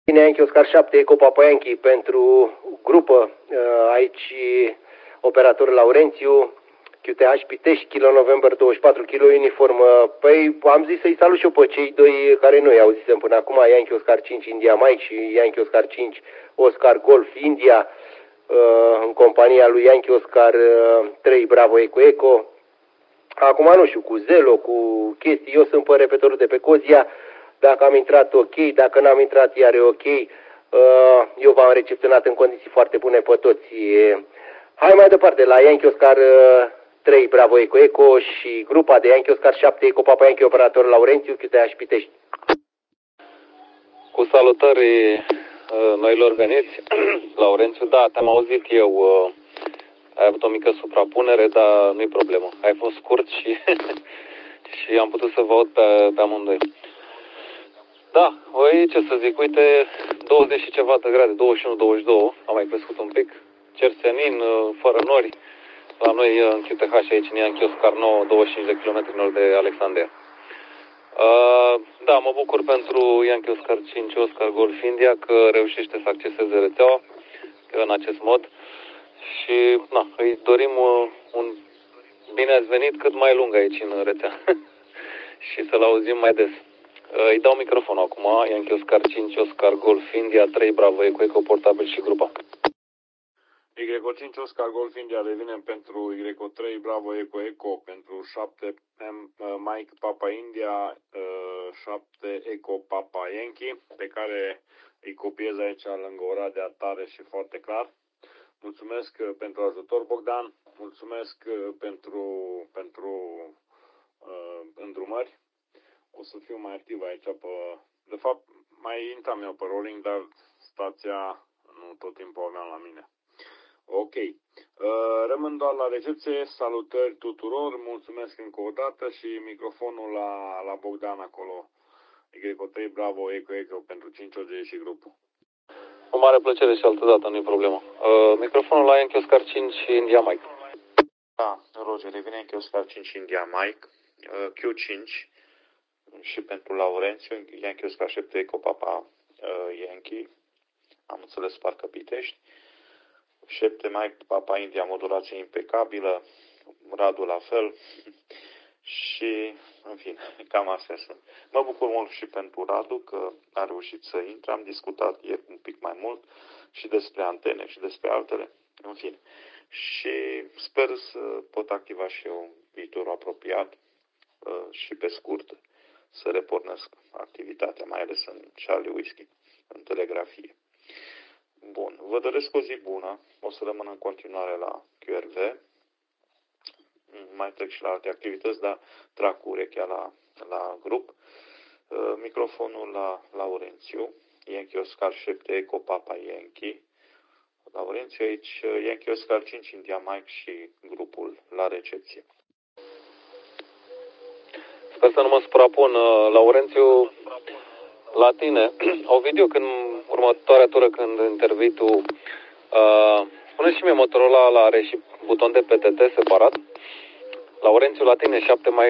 Yankee Oscar 7, Eco Papa Yankee pentru grupă, aici operator Laurențiu, QTH Pitești, kilo November 24, kilo uniform. Păi am zis să-i salut și eu pe cei doi care noi auzisem până acum, Yankee Oscar 5 India Mike și Yankee Oscar 5 Oscar Golf India, în compania lui Yankee Oscar 3 Bravo Eco Eco. Acum nu știu, cu Zelo, cu chestii, eu sunt pe repetorul de pe Cozia, dacă am intrat ok, dacă n-am intrat iar e ok, eu v-am recepționat în condiții foarte bune pe toți. Hai mai departe, la Yankee Oscar 3 Bravo Eco Eco și grupa de Yankee Oscar 7 Eco Papa Yankee operator Laurențiu, QTH Pitești. Cu salutări noilor veniți, Laurențiu, da, te-am auzit eu, ai avut o mică suprapunere, dar nu-i problemă. Ai fost scurt și, și am putut să vă aud pe amândoi. Da, ce să zic, uite, 20 și ceva de grade, 21-22, am mai crescut un pic, cer senin, fără nori, la noi în QTH aici în Yankee Oscar 9, 25 de km nord de Alexandria. Da, mă bucur pentru Yankee Oscar 5 Oscar Golf India că reușește să acceseze rețeaua în acest mod și îi dorim un bine ați venit cât mai lung aici în rețea și să-l auzim mai des. Îi dau microfonul acum, Yankee Oscar 5 Oscar Golf India 3 Bravo Eco Eco portabil și grupa. Y5 Oscar Golf India revine pentru Y3 Bravo Eco Eco pentru 7 Mike Papa India 7 Eco Papa Yankee, pe care îi copiez aici lângă Oradea tare și foarte clar. Mulțumesc pentru ajutor, Bogdan, mulțumesc pentru îndrumări. O să fiu mai activ aici de fapt mai intram eu pe rolling, dar stația nu tot timpul aveam la mine. Ok. Rămân doar la recepție. Salutări tuturor. Mulțumesc încă o dată și microfonul la Bogdan acolo. Y3 Bravo Eco Eco pentru 5 OG și grupul. O mare plăcere și altă dată, nu-i problemă. Microfonul la Yankee Oscar 5 India Mike. Da, Roger, revine Yankee Oscar 5 India Mike. Q5 și pentru Laurențiu, Yankee Oscar 7 Eco Papa Yankee. Am înțeles, parcă Pitești. 7 Mike Papa India, modulație impecabilă, Radu la fel și, în fine, cam astea sunt. Mă bucur mult și pentru Radu că a reușit să intre, am discutat ieri un pic mai mult și despre antene și despre altele, în fine. Și sper să pot activa și eu viitorul apropiat și pe scurt să repornesc activitatea, mai ales în Charlie Whiskey, în telegrafie. Bun, vă doresc o zi bună, o să rămân în continuare la QRV, mai trec și la alte activități, dar trag cu urechea la grup. Microfonul la Laurențiu, Yankee Oscar 7 Eco Papa Yankee, Laurențiu aici, Yankee Oscar 5 India Mike și grupul la recepție. Sper să nu mă suprapun, Laurențiu, la tine. Ovidiu, când următoarea tură când intervii tu, spune și mie, Motorola ăla are și buton de PTT separat. Laurențiu, la tine,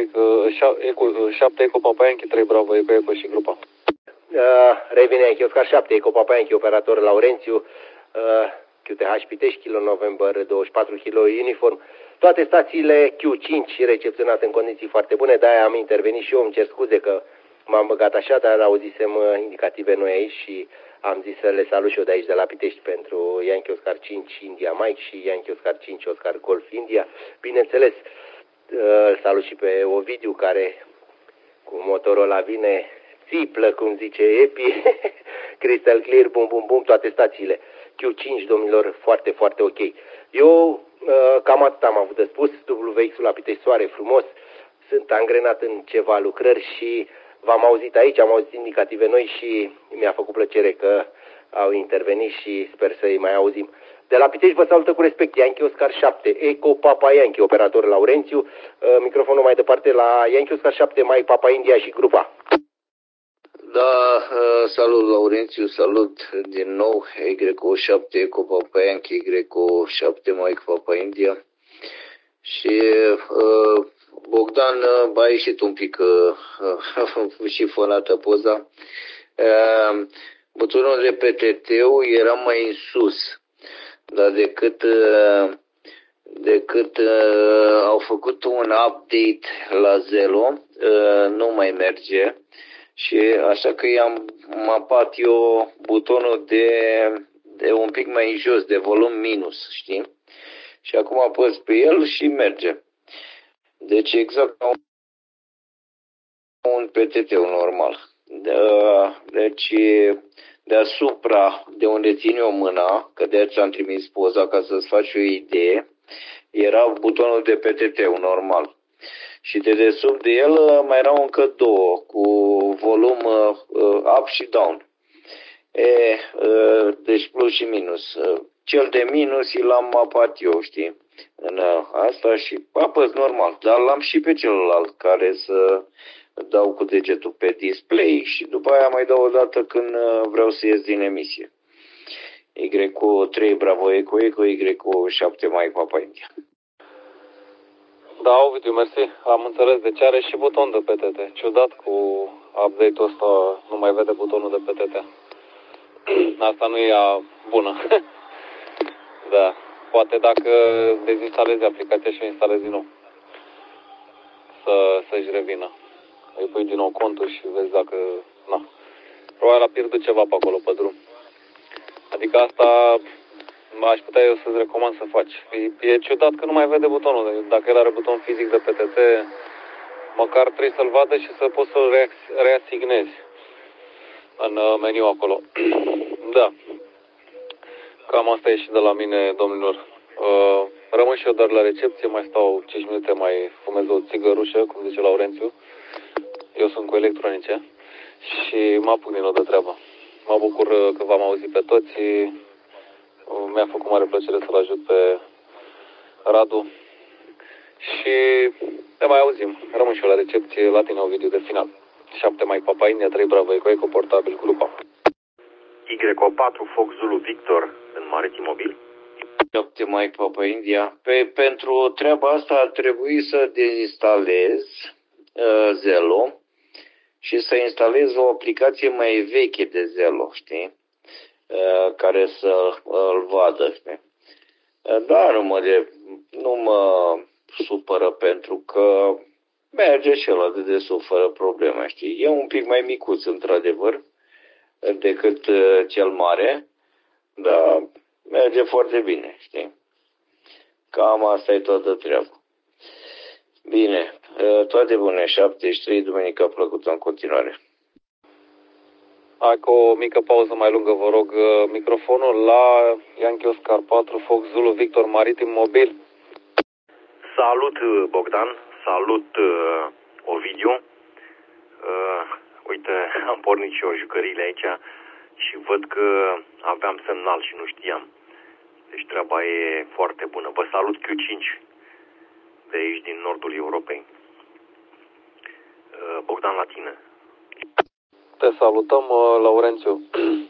7 Eco Papa Yankee 3 Bravo Eco Eco și grupa. Revine Yankee Oscar 7 Eco Papa Yankee operator Laurențiu, QTH Pitești, kilo November 24, kilo uniform. Toate stațiile Q5 recepționate în condiții foarte bune, de-aia am intervenit și eu, îmi cer scuze că m-am băgat așa, dar auzisem indicative noi aici și am zis să le salut și eu de aici de la Pitești pentru Yankee Oscar 5 India Mike și Yankee Oscar 5 Oscar Golf India. Bineînțeles, îl salut și pe Ovidiu care cu Motorola vine, țiplă, cum zice Epi, Crystal Clear, bum bum bum, toate stațiile. Q5, domnilor, foarte, foarte ok. Eu cam atât am avut de spus, WX-ul la Pitești Soare, frumos, sunt angrenat în ceva lucrări și v-am auzit aici, am auzit indicative noi și mi-a făcut plăcere că au intervenit și sper să-i mai auzim. De la Pitești vă salută cu respect Yankee Oscar 7, Eco Papa Yankee, operator Laurențiu, microfonul mai departe la Yankee Oscar 7, Mike Papa India și grupa. Da, salut Laurențiu, salut din nou, Y7 Eco Papa Yankee, Y7 Mike Papa India. Și Bogdan, a ieșit un pic șifonată poza. butonul de PTT-ul era mai în sus, dar decât au făcut un update la Zelo, nu mai merge și așa că i-am mapat eu butonul de un pic mai jos, de volum minus, știi? Și acum apăs pe el și merge. Deci exact ca un PTT-ul normal. Deci deasupra de unde țin eu mâna, că de ți-am trimis poza ca să-ți faci o idee, era butonul de PTT-ul normal. Și de desubt de el mai erau încă două, cu volum up și down. Deci plus și minus. Cel de minus l-am mapat eu, știi, în asta și apăs normal. Dar l-am și pe celălalt, care să dau cu degetul pe display și după aia mai dau o dată când vreau să ies din emisie. Y3 Bravo Eco Eco, Y7 Mike Papa India. Da, Ovidiu, mersi. Am înțeles. Deci are și buton de PTT. Ciudat, cu update-ul ăsta nu mai vede butonul de PTT. Asta nu e bună. Da. Poate dacă dezinstalezi aplicația și o instalezi din nou. Să-și revină. Îi pui din nou contul și vezi dacă... Na. Probabil a pierdut ceva pe acolo, pe drum. Adică asta aș putea eu să-ți recomand să faci. E ciudat că nu mai vede butonul. Dacă el are buton fizic de PTT, măcar trebuie să-l vadă și să poți să-l reasignezi în meniu acolo. Da. Cam asta e și de la mine, domnilor. Rămân și eu doar la recepție, mai stau 5 minute, mai fumez o țigărușă, cum zice Laurențiu. Eu sunt cu electronice și mă apuc din nou de treabă. Mă bucur că v-am auzit pe toți. Mi-a făcut mare plăcere să-l ajut pe Radu. Și ne mai auzim. Rămân și eu la recepție, la tine, Ovidiu, de final. 7 Mike Papa India, 3 Bravo Eco Eco, portabil, grupa. Y4 Fox Zulu Victor în Maritim Mobil. 7 Mike Papa India. Pentru treaba asta ar trebui să dezinstalez Zelo și să instalez o aplicație mai veche de Zelo, știi? Care să-l vadă, știi? Dar nu mă supără pentru că merge și ăla de desubt fără probleme, știi? E un pic mai micuț, într-adevăr, decât cel mare, dar merge foarte bine, știi? Cam asta e toată treaba. Bine, toate bune, 73, duminica plăcută în continuare. Hai cu o mică pauză mai lungă, vă rog, microfonul la Yankee Oscar 4 Fox Zulu Victor Maritim Mobil. Salut, Bogdan, salut, Ovidiu. Uite, am pornit și eu jucăriile aici și văd că aveam semnal și nu știam. Deci treaba e foarte bună. Vă salut Q5 de aici din nordul Europei. Bogdan, la tine. Te salutăm, Laurențiu.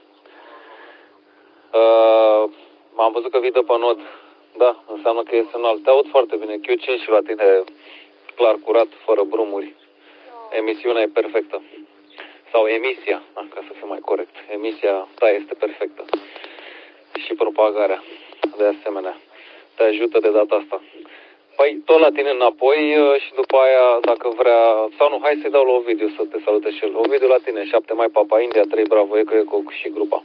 Am văzut că vii de pe nod. Da, înseamnă că e semnal. Te aud foarte bine. Q5 și la tine clar, curat, fără brumuri. Emisiunea e perfectă. Sau emisia, ca să fiu mai corect. Emisia ta este perfectă. Și propagarea, de asemenea. Te ajută de data asta. Păi, tot la tine înapoi și după aia, dacă vrea... Sau nu, hai să-i dau la Ovidiu să te salute și el. Ovidiu, la tine, 7 Mike Papa India, 3 Bravo Eco Eco și grupa.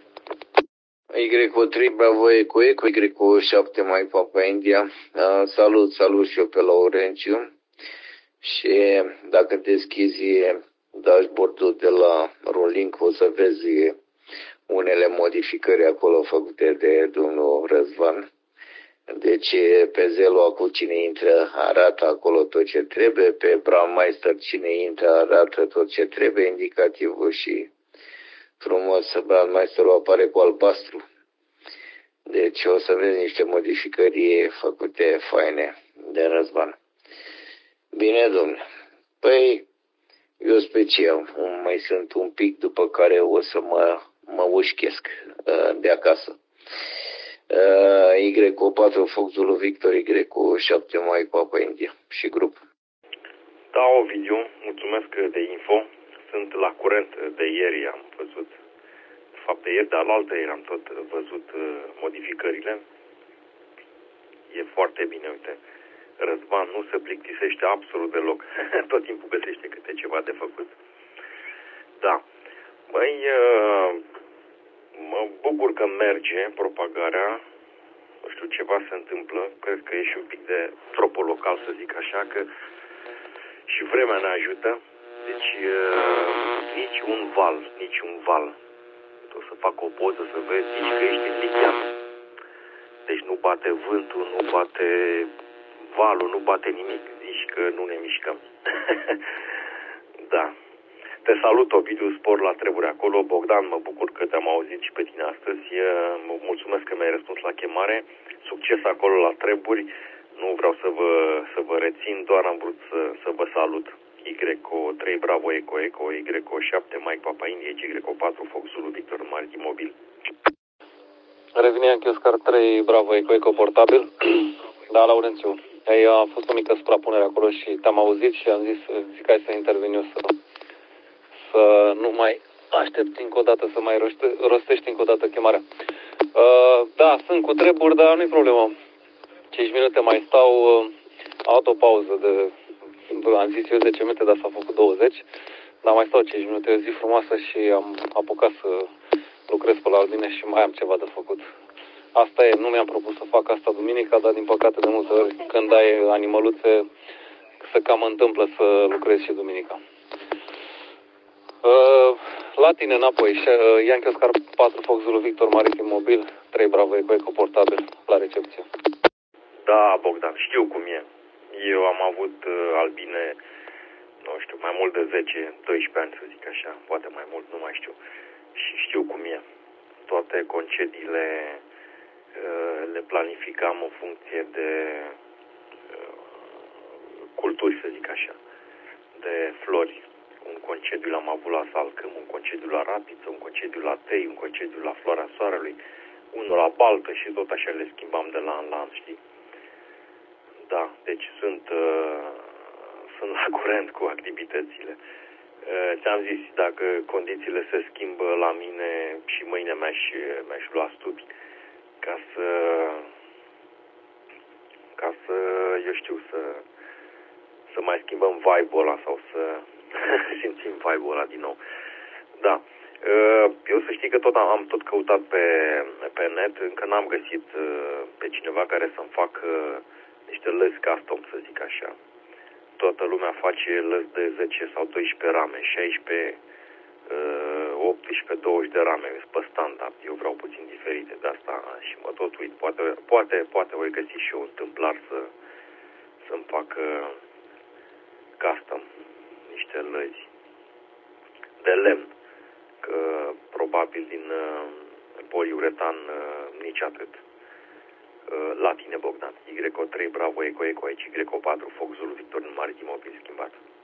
Y3 Bravo Eco Eco, Y7 Mike Papa India. Salut și eu pe Laurențiu. Și dacă deschizi dashboard-ul de la Rolink, o să vezi unele modificări acolo făcute de domnul Răzvan. Deci pe Zelo acum cine intră arată acolo tot ce trebuie, pe Brandmeister cine intră arată tot ce trebuie, indicativul și frumos Brandmeisterul apare cu albastru. Deci o să vezi niște modificări făcute faine de Răzvan. Bine, domnule. Păi, eu special, mai sunt un pic după care o să mă ușchesc de acasă. Y4 Fox Zulu Victor, Y7 Mike Papa India și grup. Da, Ovidiu, mulțumesc de info. Sunt la curent de ieri, am văzut fapt de ieri, dar alaltă ieri am tot văzut modificările. E foarte bine, uite. Răzvan nu se plictisește absolut deloc. Tot timpul găsește câte ceva de făcut. Da. Băi, mă bucur că merge propagarea. Nu știu, ceva se întâmplă. Cred că e și un pic de tropul local, să zic așa, că și vremea ne ajută. Deci, nici un val. O să fac o poză să vezi, zici că ești în Lichian. Deci nu bate vântul, nu bate valul, nu bate nimic. Zici că nu ne mișcăm. Da. Te salut, Ovidiu Spor la Treburi acolo. Bogdan, mă bucur că te-am auzit și pe tine astăzi. Mulțumesc că mi-ai răspuns la chemare. Succes acolo la Treburi. Nu vreau să vă rețin, doar am vrut să vă salut. Y3 Bravo Eco Eco, Y7 Mike Papa India, Y4 Fox Zulu Victor Maritim Mobil. Revine Yankee Oscar 3 Bravo Eco Eco portabil. Da, Laurențiu. A fost o mică suprapunere acolo și te-am auzit și am zic hai să intervin eu să nu mai aștept încă o dată, să mai rostești încă o dată chemarea. Da, sunt cu treburi, dar nu-i problemă. 5 minute mai stau, autopauză am zis eu 10 minute, dar s-a făcut 20, dar mai stau 5 minute, e o zi frumoasă și am apucat să lucrez pe la mine și mai am ceva de făcut. Asta e, nu mi-am propus să fac asta duminica, dar din păcate de multe ori când ai animăluțe se cam întâmplă să lucrez și duminica. La tine înapoi, Yankee Oscar 4 Fox Zulu Victor Maritim Mobil, 3 Bravo Eco Eco portabil, la recepție. Da, Bogdan, știu cum e. Eu am avut albine, nu știu, mai mult de 10-12 ani, să zic așa, poate mai mult, nu mai știu. Și știu cum e. Toate concediile le planificam în funcție de culturi, să zic așa, de flori. Un concediu l-am avut la salcâm, un concediu la rapiță, un concediu la tei, un concediu la floarea soarelui, unul la baltă și tot așa le schimbam de la an la an, știi? Da, deci sunt la curent cu activitățile. Ți-am zis, dacă condițiile se schimbă la mine și mâine mi-aș lua stupi ca să eu știu, să mai schimbăm vibe-ul ăla sau să simțim vibe-ul ăla din nou. Da. Eu să știi că am tot căutat pe net, încă n-am găsit pe cineva care să-mi facă niște lăzi custom, să zic așa. Toată lumea face lăzi de 10 sau 12 rame, 16, 18, 20 de rame, pe standard. Eu vreau puțin diferite de asta și mă tot uit. Poate voi găsi și eu un tâmplar să-mi facă custom niște lăzi de lemn, că probabil din poliuretan nici atât. La tine, Bogdan. Y3 Bravo Eco Eco, aici Y4 Fox Zulu Victor Maritim Mobil schimbat.